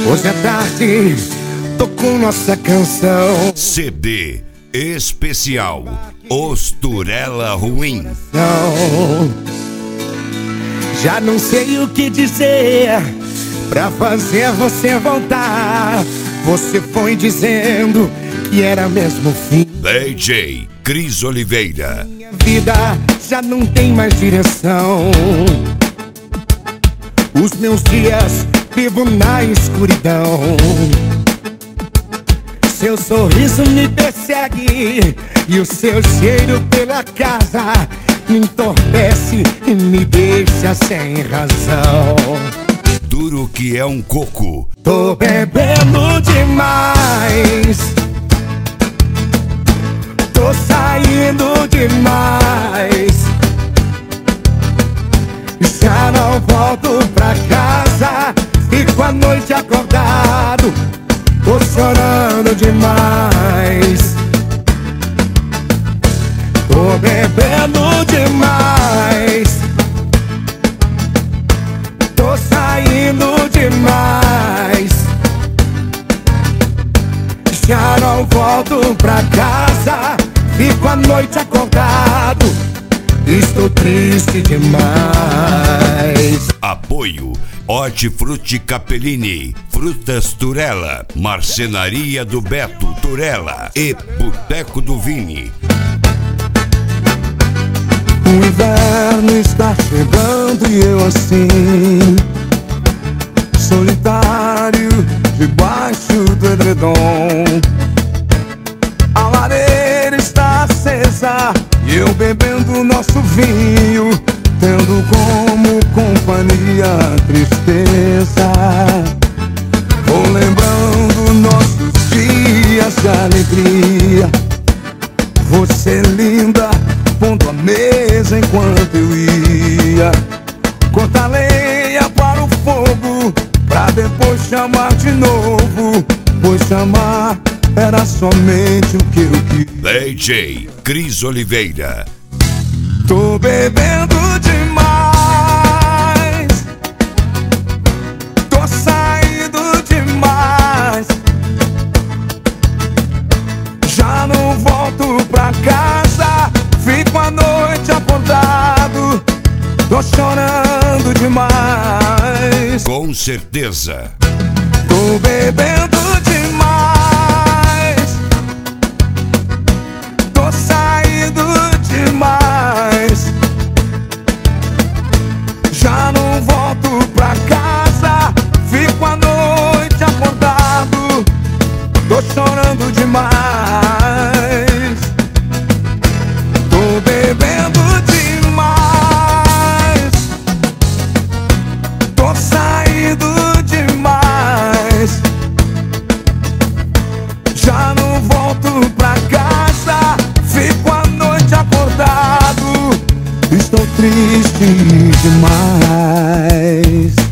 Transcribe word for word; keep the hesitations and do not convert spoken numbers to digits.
Hoje à tarde tocou nossa canção. C D especial Os Turela Ruim. Não, já não sei o que dizer pra fazer você voltar. Você foi dizendo que era mesmo o fim. D J Cris Oliveira. Minha vida já não tem mais direção. Os meus dias vivo na escuridão. Seu sorriso me persegue e o seu cheiro pela casa me entorpece e me deixa sem razão. Duro que é um coco. Tô bebendo demais, tô saindo demais, já não volto pra casa, fico a noite acordado, tô chorando demais. Tô bebendo demais, tô saindo demais, já não volto pra casa, fico a noite acordado, estou triste demais. Apoio Hortifruti Capellini, Frutas Turela, Marcenaria do Beto Turela e Boteco do Vini. O inverno está chegando e eu assim, solitário, debaixo do edredom. A lareira está acesa e eu bebendo nosso vinho, tendo como companhia a tristeza. Vou lembrando nossos dias de alegria, você linda, pondo a mesa enquanto eu ia cortar lenha para o fogo, pra depois chamar de novo, pois chamar era somente o que eu quis. D J Cris Oliveira. Tô bebendo demais, tô saindo demais, já não volto pra casa, fico a noite acordado, tô chorando demais. Com certeza. Tô bebendo demais, tô saindo demais, já não volto pra casa, fico a noite acordado, tô chorando demais. Tô bebendo demais, tô saindo demais, já não volto pra casa, fico a noite acordado, estou triste demais.